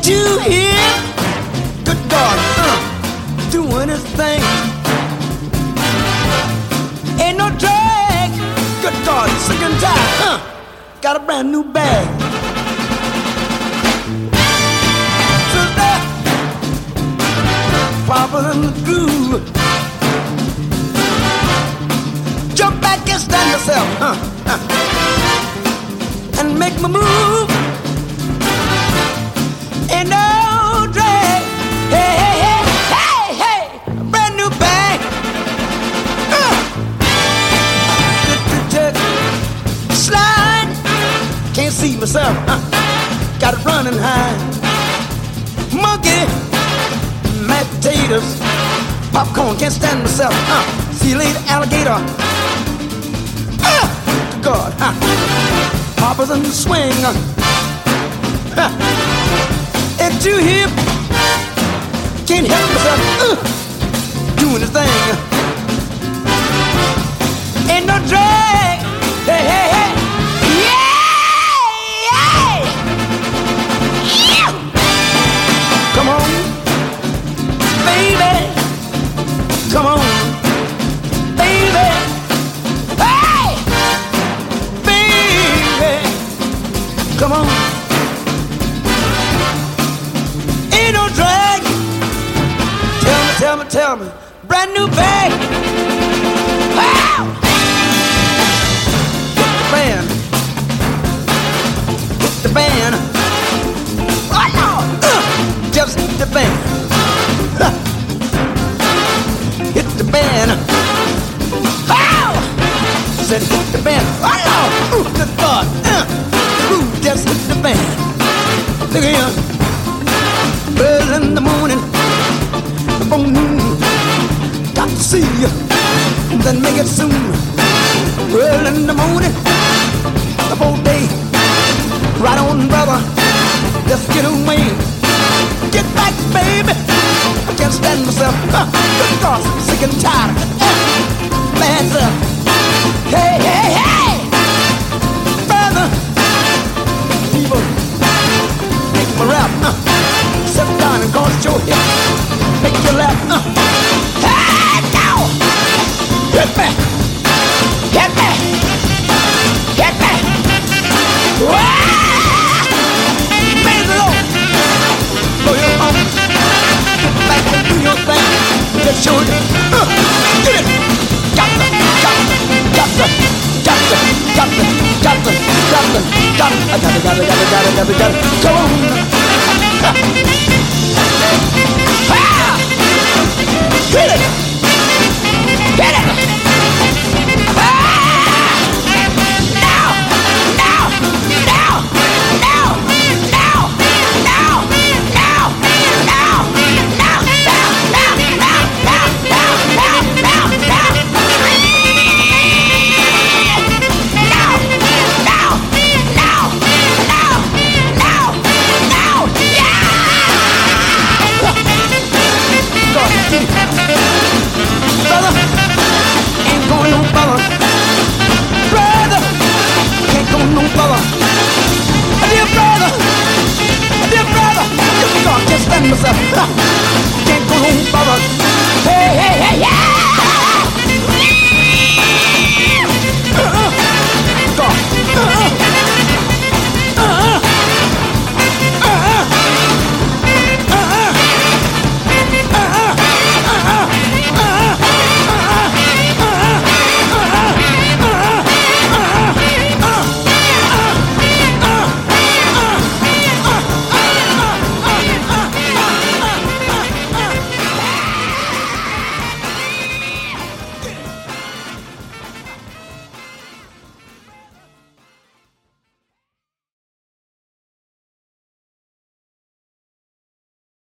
you hear? Good God, doing his thing. Ain't no drag. Good God, sick and tired. Got a brand new bag. Sister, proper in the groove. Jump back and stand yourself, and make me move. Ain't no drag. Hey, hey, hey, hey, hey, brand new bag. Slide, can't see myself. Got it running high. Monkey, mashed potatoes, popcorn, can't stand myself. See you later, alligator. God, Papa's in the swing. At you hip, can't help myself. Doing the thing. Ain't no drag. Hey, hey, hey. Yeah, yeah. Come on, baby. Come on, baby. Hey, baby. Come on. Ain't no drag. Tell me. Brand new bag. Wow. Hit the band. Oh Lord. Just hit the band. Hit the band. Wow. Said hit the band. Oh Lord. Good God. Just hit the band. Look here. Early in the morning, before noon, got to see you, then make it soon. Early in the morning, before day, right on, brother, let's get away. Get back, baby, I can't stand myself. Good God, I'm sick and tired. Man's up. Hey, hey, hey, brother, people, make me rap. Sit down and cross your hips, make you laugh. Hey, now, hit me, hit me, hit me. Make it low, blow your arm, get back and do your thing. Let's show you, get it. Got it. Come on. Hit it! Hit it! Now! Brother, ain't going no further. Brother, can't go no further. Dear brother, just stand myself. Can't go no further.